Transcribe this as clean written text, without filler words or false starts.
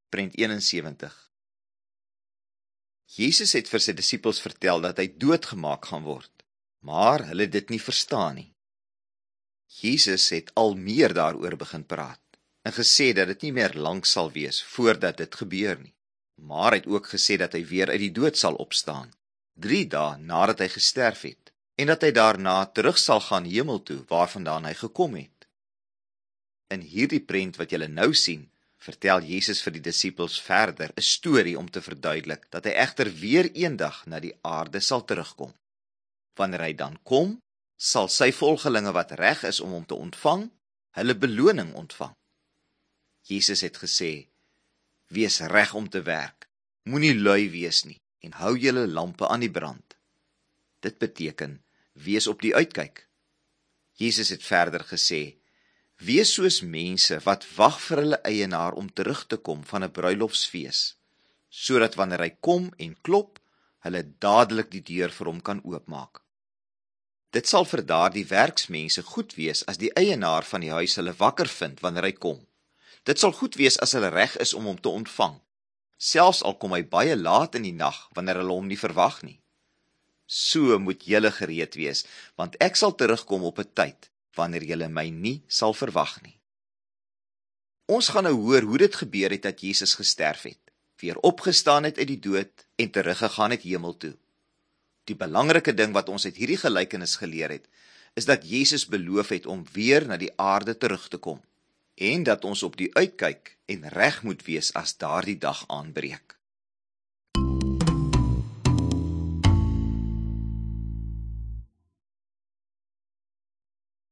Prent 71. Jesus het vir sy disippels vertel dat hy doodgemaak gaan word, maar hulle het dit nie verstaan nie. Jesus het al meer daaroor begin praat, en gesê dat dit nie meer lank sal wees voordat dit gebeur nie, maar hy het ook gesê dat hy weer uit die dood sal opstaan, 3 dae nadat hy gesterf het, en dat hy daarna terug sal gaan hemel toe, waarvandaan hy gekom het. In hierdie prent wat julle nou sien, vertel Jesus vir die disippels verder 'n storie om te verduidelik dat hy egter weer eendag na die aarde sal terugkom. Wanneer hy dan kom, sal sy volgelinge wat reg is om hom te ontvang, hulle beloning ontvang. Jesus het gesê, wees reg om te werk, moenie lui wees nie, en hou julle lampe aan die brand. Dit beteken, wees op die uitkyk. Jesus het verder gesê, wees soos mense wat wag vir hulle eienaar om terug te kom van 'n bruilofsfees, sodat wanneer hy kom en klop, hulle dadelik die deur vir hom kan oopmaak. Dit sal vir daardie werksmense goed wees as die eienaar van die huis hulle wakker vind wanneer hy kom. Dit sal goed wees as hulle reg is om hom te ontvang, selfs al kom hy baie laat in die nag wanneer hulle hom nie verwag nie. So moet julle gereed wees, want ek sal terugkom op 'n tyd wanneer julle my nie sal verwag nie. Ons gaan nou hoor hoe dit gebeur het dat Jesus gesterf het, weer opgestaan het uit die dood en teruggegaan het hemel toe. Die belangrike ding wat ons uit hierdie gelykenis geleer het, is dat Jesus beloof het om weer na die aarde terug te kom, en dat ons op die uitkyk en reg moet wees as daardie dag aanbreek.